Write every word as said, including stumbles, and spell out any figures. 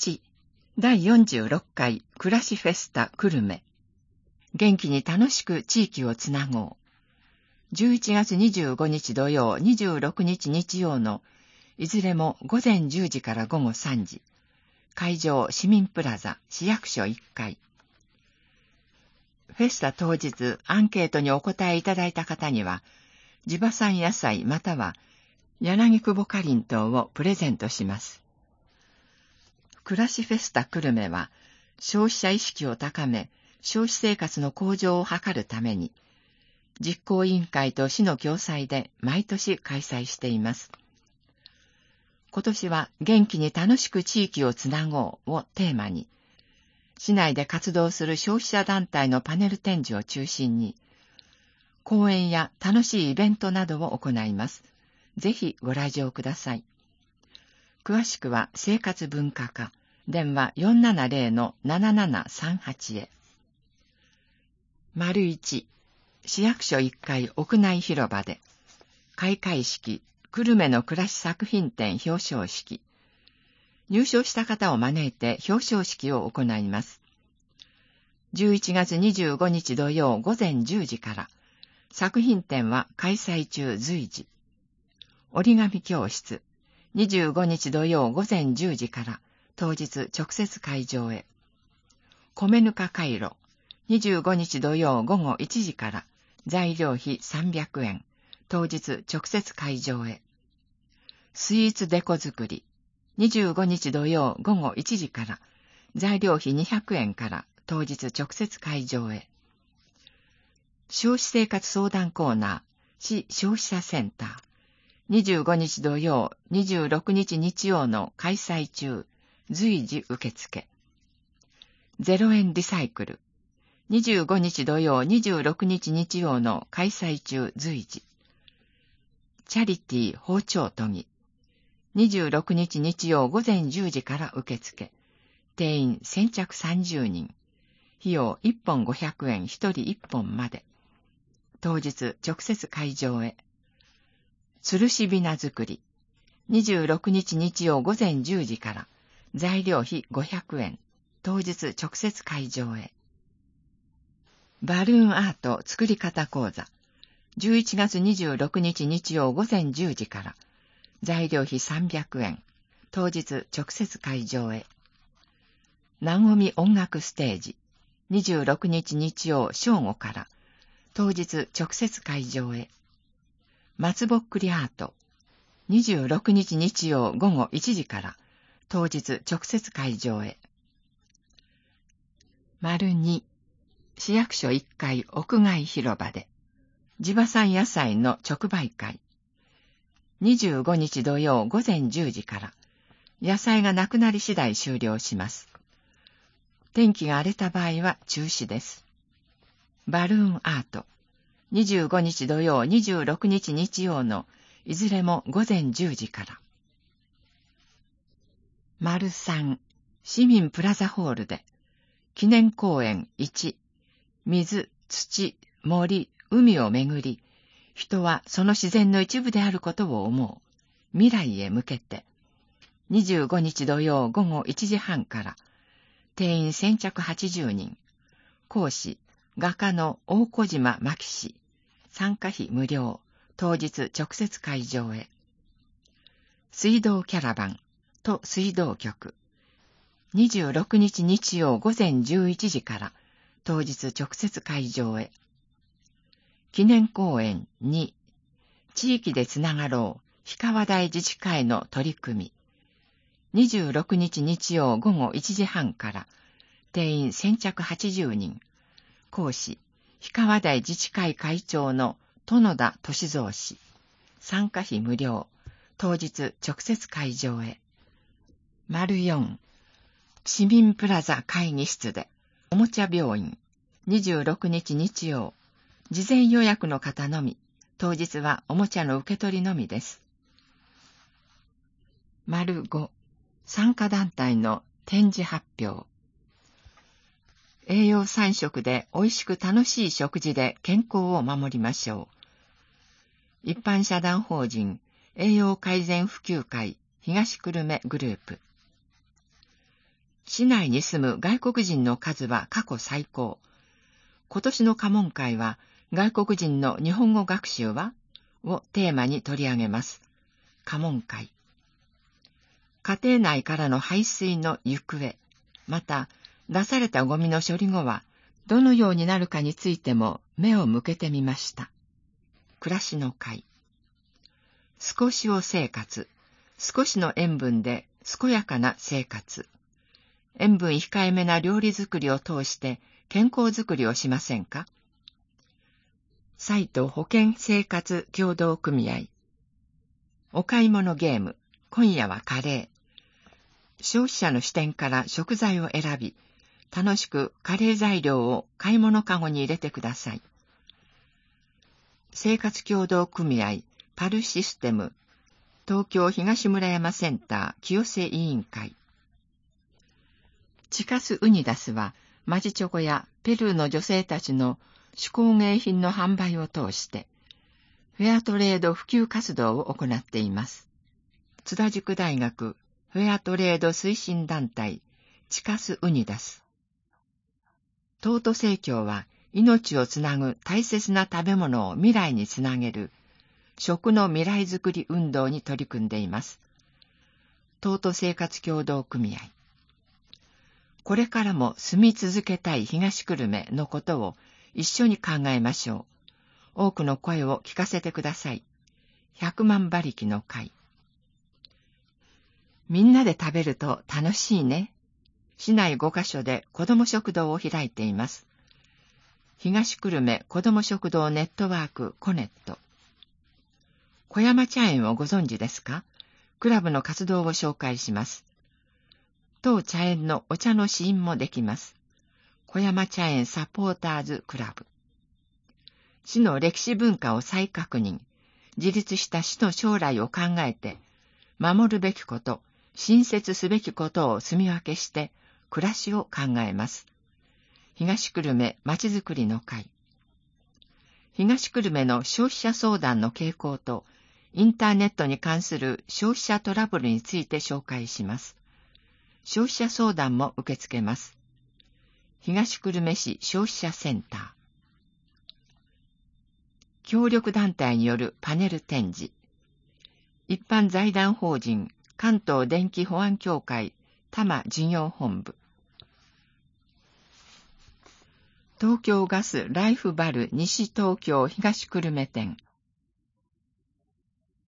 いち、だいよんじゅうろっかい暮らしフェスタ久留米。元気に楽しく地域をつなごう。じゅういちがつにじゅうごにち土曜、にじゅうろくにち日曜のいずれもごぜんじゅうじからごごさんじ。会場市民プラザ市役所いっかい。フェスタ当日アンケートにお答えいただいた方には、地場産野菜または柳久保かりんとうをプレゼントします。暮らしフェスタ久留米は、消費者意識を高め、消費生活の向上を図るために、実行委員会と市の共催で毎年開催しています。今年は元気に楽しく地域をつなごうをテーマに、市内で活動する消費者団体のパネル展示を中心に、講演や楽しいイベントなどを行います。ぜひご来場ください。詳しくは生活文化課、電話 よんななぜろのななななさんはち へ。丸いち、市役所いっかい屋内広場で、開会式、久留米の暮らし作品展表彰式。入賞した方を招いて表彰式を行います。じゅういちがつにじゅうごにち土曜ごぜんじゅうじから、作品展は開催中随時。折り紙教室、にじゅうごにち土曜ごぜんじゅうじから、当日直接会場へ。米ぬか回路、にじゅうごにち土曜ごごいちじから、材料費さんびゃくえん、当日直接会場へ。スイーツデコ作り、にじゅうごにち土曜ごごいちじから、材料費にひゃくえんから、当日直接会場へ。消費生活相談コーナー、市消費者センター、にじゅうごにち土曜、にじゅうろくにち日曜の開催中、随時受付。ゼロえんリサイクル、にじゅうごにち土曜、にじゅうろくにち日曜の開催中随時。チャリティー包丁研ぎ、にじゅうろくにち日曜ごぜんじゅうじから受付。定員先着さんじゅうにん。費用いっぽんごひゃくえん、ひとりいっぽんまで。当日直接会場へ。つるしびな作り。にじゅうろくにち日曜ごぜんじゅうじから。材料費ごひゃくえん。当日直接会場へ。バルーンアート作り方講座。じゅういちがつにじゅうろくにち日曜ごぜんじゅうじから。材料費さんびゃくえん。当日直接会場へ。なごみ音楽ステージ。にじゅうろくにち日曜正午から。当日直接会場へ。松ぼっくりアート。にじゅうろくにち日曜ごごいちじから。当日直接会場へ。丸に、市役所いっかい屋外広場で。地場産野菜の直売会。にじゅうごにち土曜ごぜんじゅうじから。野菜がなくなり次第終了します。天気が荒れた場合は中止です。バルーンアート。にじゅうごにち土曜、にじゅうろくにち日曜のいずれもごぜんじゅうじから。丸さん、市民プラザホールで、記念公園いち、水、土、森、海をめぐり、人はその自然の一部であることを思う。未来へ向けて。にじゅうごにち土曜ごごいちじはんから。定員先着はちじゅうにん。講師、画家の大小島真紀氏。参加費無料。当日直接会場へ。水道キャラバンと水道局。にじゅうろくにち日曜ごぜんじゅういちじから。当日直接会場へ。記念公演に、地域でつながろう、氷川台自治会の取り組み。にじゅうろくにち日曜ごごいちじはんから、定員先着はちじゅうにん。講師、氷川台自治会会長の殿田俊三氏。参加費無料。当日直接会場へ。丸よん、市民プラザ会議室で、おもちゃ病院。にじゅうろくにち日曜。事前予約の方のみ。当日はおもちゃの受け取りのみです。丸ご、参加団体の展示発表。栄養さん食で美味しく楽しい食事で健康を守りましょう。一般社団法人栄養改善普及会東久留米グループ。 市内に住む外国人の数は過去最高。今年の家紋会は、外国人の日本語学習はをテーマに取り上げます。家紋会。家庭内からの排水の行方、また出されたゴミの処理後はどのようになるかについても目を向けてみました。暮らしの会。少しを生活、少しの塩分で健やかな生活。塩分控えめな料理作りを通して健康づくりをしませんか？埼玉保健生活協同組合。お買い物ゲーム、今夜はカレー。消費者の視点から食材を選び、楽しくカレー材料を買い物かごに入れてください。生活協同組合パルシステム東京東村山センター清瀬委員会。チカスウニダスはマジチョコやペルーの女性たちの手工芸品の販売を通してフェアトレード普及活動を行っています。津田塾大学フェアトレード推進団体チカスウニダス。東都生協は命をつなぐ大切な食べ物を未来につなげる食の未来づくり運動に取り組んでいます。東都生活協同組合。これからも住み続けたい東久留米のことを一緒に考えましょう。多くの声を聞かせてください。百万馬力の会。みんなで食べると楽しいね。市内ごカ所で子ども食堂を開いています。東久留米子ども食堂ネットワークコネット。小山茶園をご存知ですか？クラブの活動を紹介します。当茶園のお茶の試飲もできます。小山茶園サポーターズクラブ。市の歴史文化を再確認、自立した市の将来を考えて、守るべきこと、新設すべきことを住み分けして、暮らしを考えます。東久留米まちづくりの会。東久留米の消費者相談の傾向と、インターネットに関する消費者トラブルについて紹介します。消費者相談も受け付けます。東久留米市消費者センター。協力団体によるパネル展示。一般財団法人関東電気保安協会多摩事業本部。東京ガスライフバル西東京東久留米店。